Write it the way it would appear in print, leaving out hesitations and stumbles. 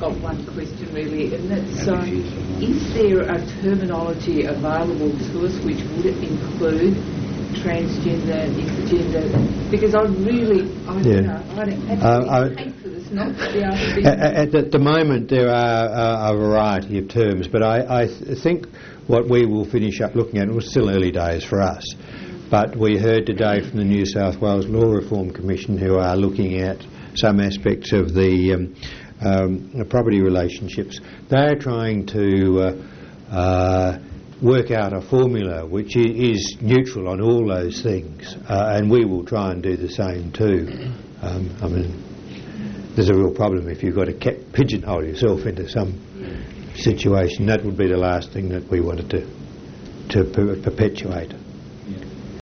got one question really, and that's is there a terminology available to us which would include transgender, intergender? Because I'd absolutely hate for this not to be able to be... At the moment there are a variety of terms, but I think what we will finish up looking at, it was still early days for us, but we heard today from the New South Wales Law Reform Commission, who are looking at some aspects of the property relationships. They're trying to work out a formula which is neutral on all those things, and we will try and do the same too. I mean, there's a real problem if you've got to pigeonhole yourself into some situation. That would be the last thing that we wanted to perpetuate.